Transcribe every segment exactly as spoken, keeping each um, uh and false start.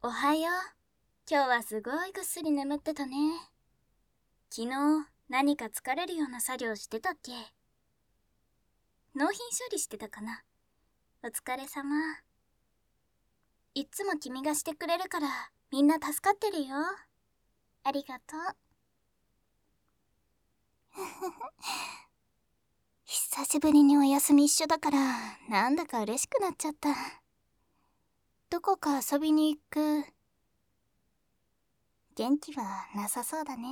おはよう。今日はすごいぐっすり眠ってたね。昨日何か疲れるような作業してたっけ？納品処理してたかな。お疲れ様。いっつも君がしてくれるからみんな助かってるよ。ありがとう。久しぶりにお休み一緒だからなんだか嬉しくなっちゃった。どこか遊びに行く元気はなさそうだね。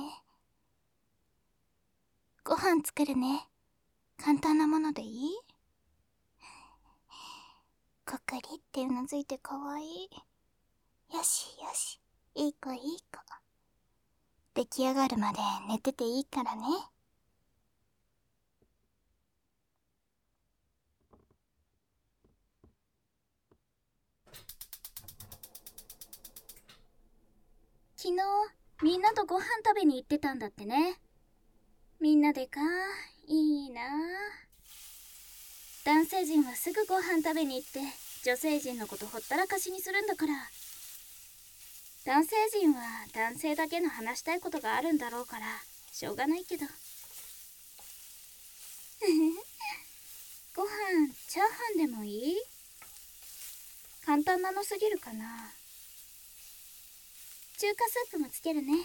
ご飯作るね。簡単なものでいい？こくりってうなずいてかわいい。よしよし、いい子いい子。出来上がるまで寝てていいからね。昨日みんなとご飯食べに行ってたんだってね。みんなでかいいな。男性陣はすぐご飯食べに行って女性陣のことほったらかしにするんだから。男性陣は男性だけの話したいことがあるんだろうからしょうがないけど。ご飯チャーハンでもいい？簡単なのすぎるかな。中華スープもつけるね。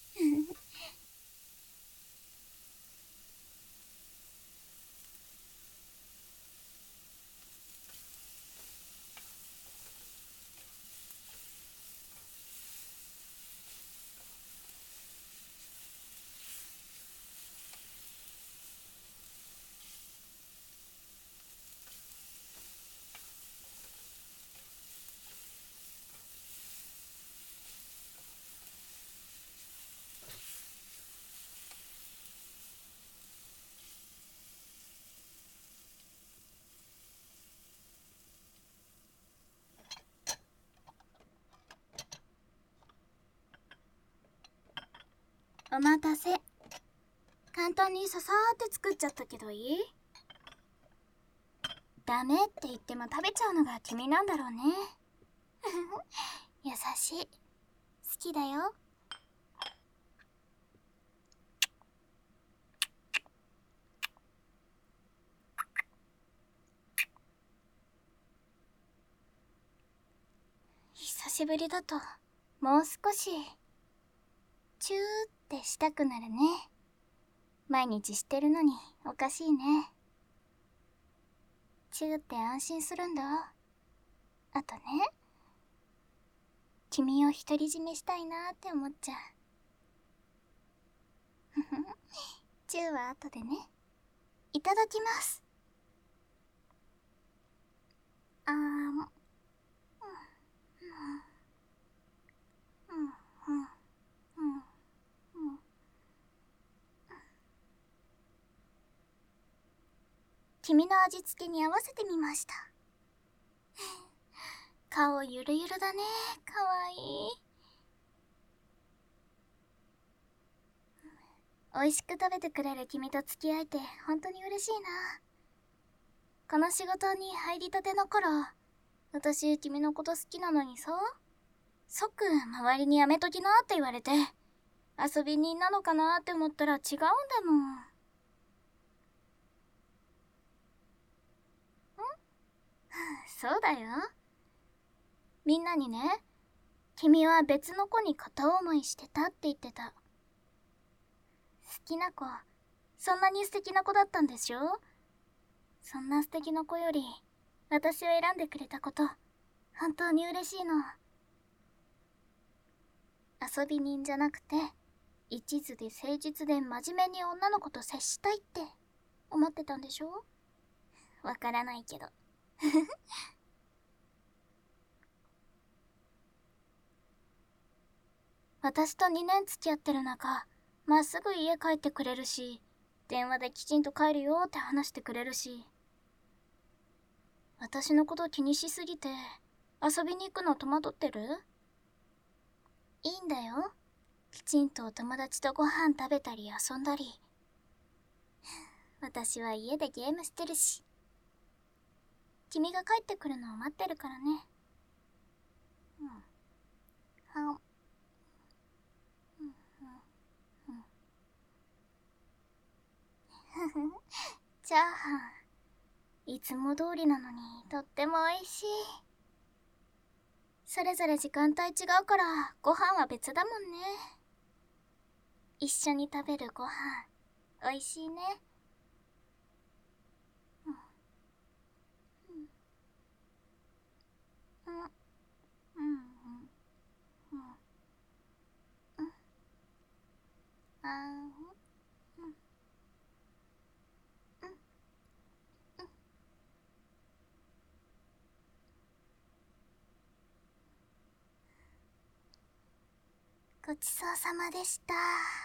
お待たせ。簡単にささーって作っちゃったけどいい？ダメって言っても食べちゃうのが君なんだろうね。優しい。好きだよ。久しぶりだともう少しチューってしたくなるね。毎日してるのにおかしいね。チューって安心するんだ。あとね、君を独り占めしたいなって思っちゃう。チューは後でね。いただきます。あーん。君の味付けに合わせてみました。顔ゆるゆるだね。かわいい。美味しく食べてくれる君と付き合えて本当に嬉しいな。この仕事に入りたての頃、私君のこと好きなのにさ、即周りにやめときなって言われて、遊び人なのかなって思ったら違うんだもん。ん？そうだよ。みんなにね、君は別の子に片思いしてたって言ってた。好きな子、そんなに素敵な子だったんでしょ？そんな素敵な子より、私を選んでくれたこと、本当に嬉しいの。遊び人じゃなくて、一途で誠実で真面目に女の子と接したいって思ってたんでしょ？わからないけど。私とにねん付き合ってる中、まっすぐ家帰ってくれるし、電話できちんと帰るよって話してくれるし、私のこと気にしすぎて遊びに行くの戸惑ってる？いいんだよ。きちんとお友達とご飯食べたり遊んだり。私は家でゲームしてるし、君が帰ってくるのを待ってるからね。うん。 チャーハン、いつも通りなのにとっても美味しい。それぞれ時間帯違うからご飯は別だもんね。一緒に食べるご飯、美味しいね。うんうんうんうんうんうんあーうんうんうんごちそうさまでした。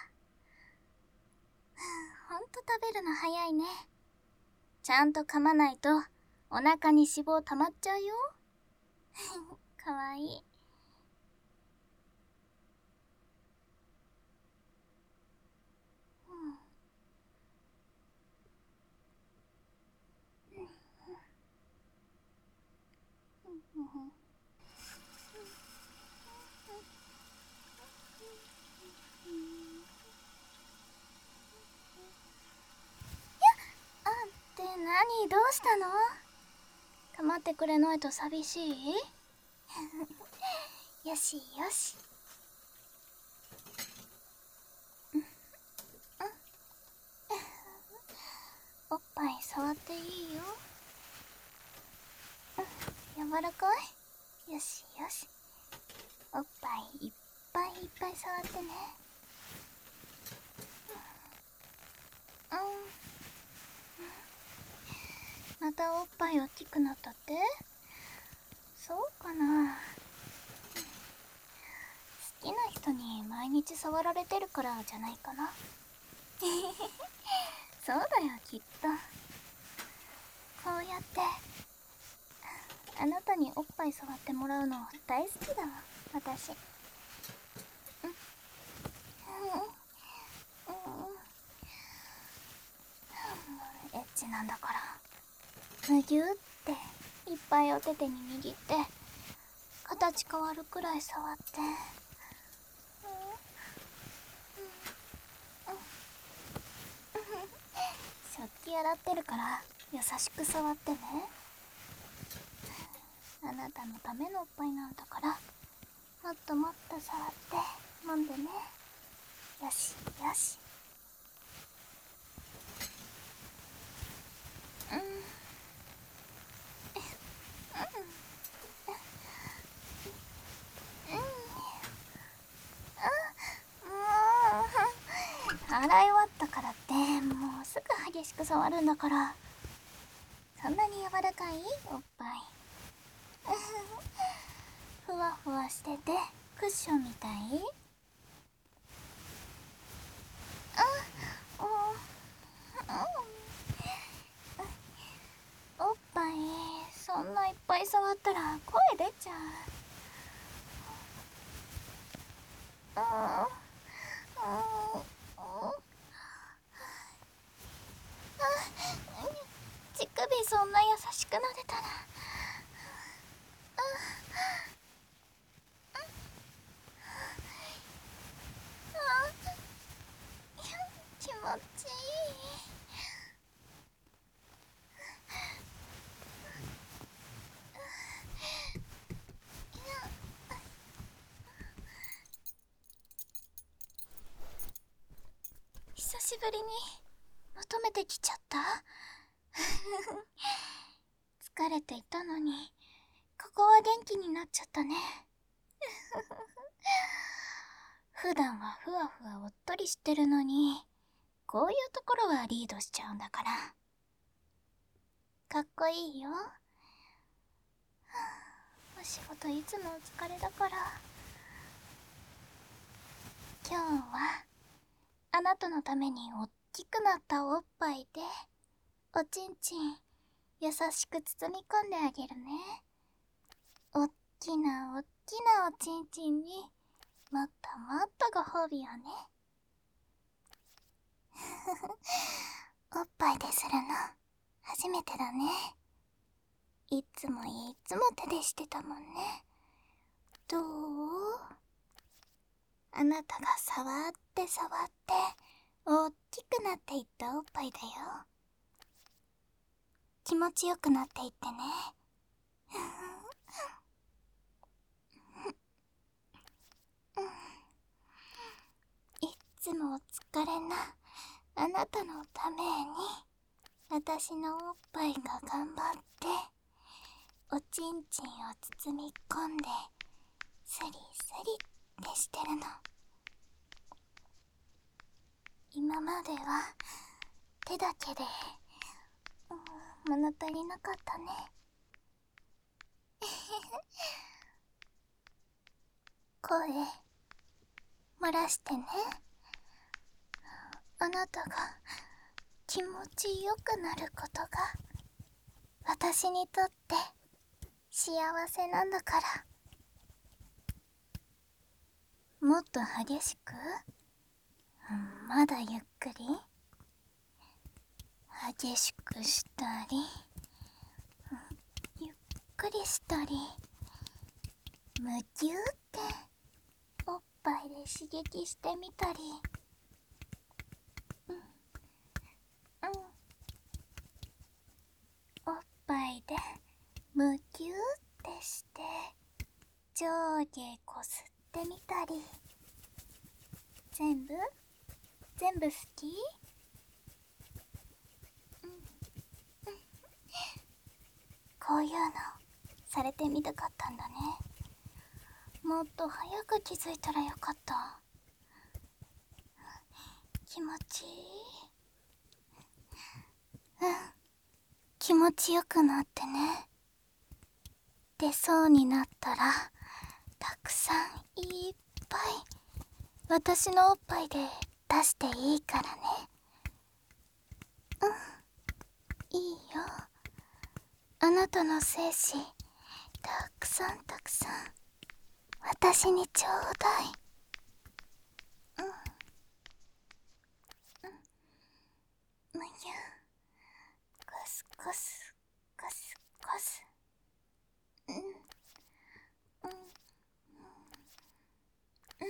ほんと食べるの早いね。ちゃんと噛まないとお腹に脂肪溜まっちゃうよ。かわいい。うんうんうんあって何どうしたの？構ってくれないと寂しい？よしよし。おっぱい触っていいよ。柔らかい？よしよし。おっぱいいっぱいいっぱい触ってね。うん。またおっぱい大きくなったって？そうかな。好きな人に毎日触られてるからじゃないかな。そうだよきっと。こうやってあなたにおっぱい触ってもらうの大好きだわ私。うんうんうんエッチなんだからむぎゅーっていっぱいお手手に握って形変わるくらい触って。食器洗ってるから優しく触ってね。あなたのためのおっぱいなんだからもっともっと触って飲んでね。よしよし。うんうん洗い終わったからってもうすぐ激しく触るんだから。そんなに柔らかいおっぱい。ふわふわしててクッションみたい。あおおっぱいそんないっぱい触ったら声出ちゃう。うんうん乳首そんな優しくなでたら気持ちいい。久しぶりに求めてきちゃった。疲れていたのにここは元気になっちゃったね。普段はふわふわおっとりしてるのにこういうところはリードしちゃうんだからかっこいいよ。お仕事いつもお疲れだから今日はあなたのためにおっきくなったおっぱいでおちんちん優しく包み込んであげるね。おっきなおっきなおちんちんにもっともっとご褒美をね。おっぱいでするの初めてだね。いつもいつも手でしてたもんね。どう？あなたが触って触って大きくなっていったおっぱいだよ。 気持ちよくなっていってね。いっつもお疲れなあなたのために私のおっぱいが頑張っておちんちんを包み込んでスリスリってしてるの。今までは手だけで、うん、物足りなかったね。声漏らしてね。あなたが気持ちよくなることが私にとって幸せなんだから。もっと激しく、うん、まだゆっくり激しくしたり、うん、ゆっくりしたり、むぎゅーっておっぱいで刺激してみたり、うんうんおっぱいでむぎゅーってして上下こすってみたり。全部全部好き？うん、うん、こういうのされてみたかったんだね。もっと早く気づいたらよかった。気持ちいい。うん、気持ちよくなってね。出そうになったらたくさんいっぱい私のおっぱいで出していいからね。うん、いいよ。あなたの精子たくさんたくさん私にちょうだい。うんうんむぎゅコスコスコスコス。うんうんうん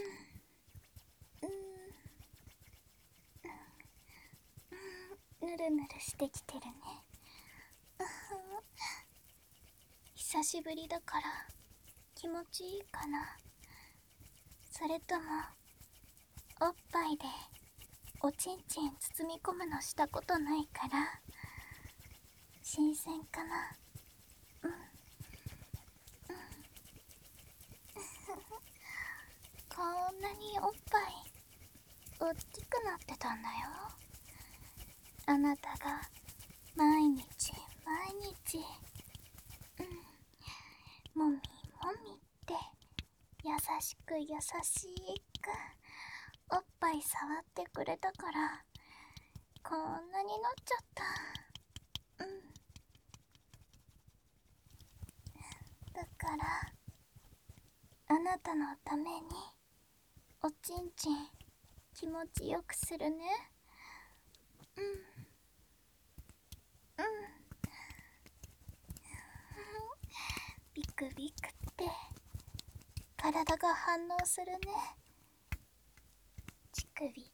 うんぬるぬるしてきてるね。久しぶりだから気持ちいいかな。それともおっぱいでおちんちん包み込むのしたことないから新鮮かな。うんうんこんなにおっぱい大きくなってたんだよ。あなたが毎日毎日うんもみもみって優しく優しくおっぱい触ってくれたからこんなになっちゃった。うんだからあなたのためにおちんちん気持ちよくするね。うんうんビクビクって体が反応するね。乳首で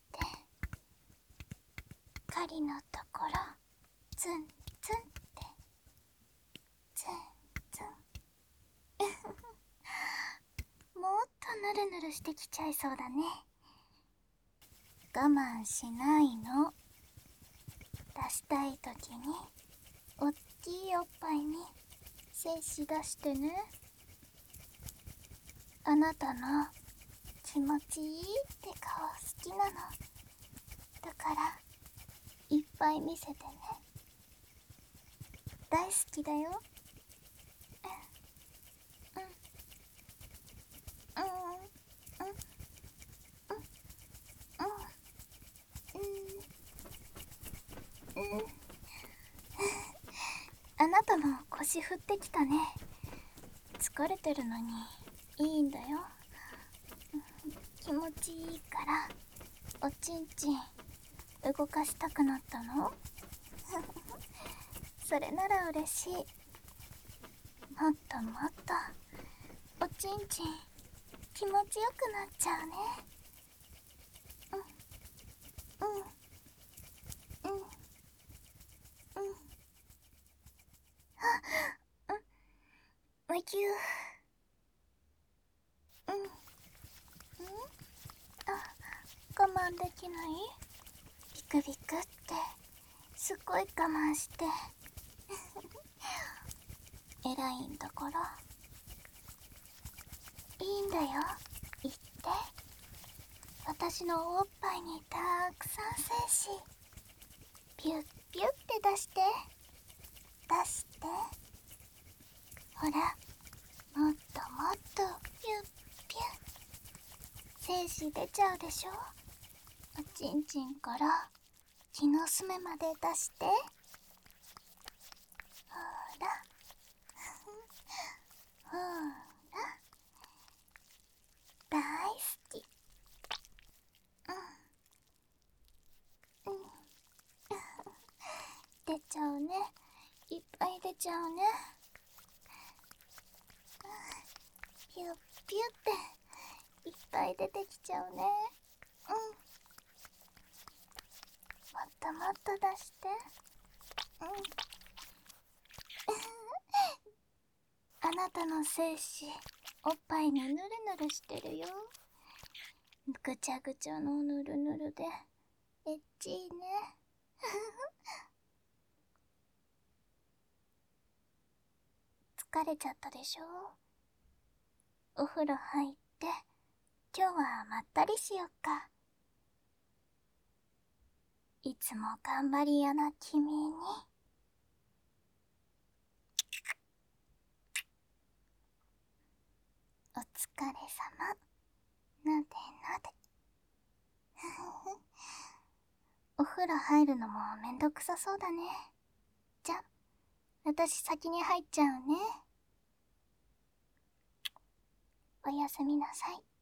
狩りのところツンツンってツンツンもっとぬるぬるしてきちゃいそうだね。我慢しないの。出したい時におっきいおっぱいに精子出してね。あなたの気持ちいいって顔好きなのだからいっぱい見せてね。大好きだよ。うんうんうんうんうんうんうんあなたも腰振ってきたね。疲れてるのにいいんだよ。気持ちいいからおちんちん動かしたくなったのそれなら嬉しい。もっともっとおちんちん気持ちよくなっちゃうね。うんうんうんうんピュー。うん。んあ、我慢できない？ビクビクってすっごい我慢して偉いんだから。いいんだよ、言って。私のおっぱいにたくさん精子ピュッピュッって出して出して。ほら、もっともっとピュッピュッ。精子出ちゃうでしょ。おちんちんから気の隅まで出して。ほらほら、大好き。うんうん出ちゃうね、いっぱい出ちゃうね。ピュッピュっていっぱい出てきちゃうね。うん、もっともっと出して。うんあなたの精子おっぱいにぬるぬるしてるよ。ぐちゃぐちゃのぬるぬるでエッチいね疲れちゃったでしょ。お風呂入って今日はまったりしよっか。いつも頑張り屋な君にお疲れ様。なでなでお風呂入るのもめんどくさそうだね。じゃ、私先に入っちゃうね。おやすみなさい。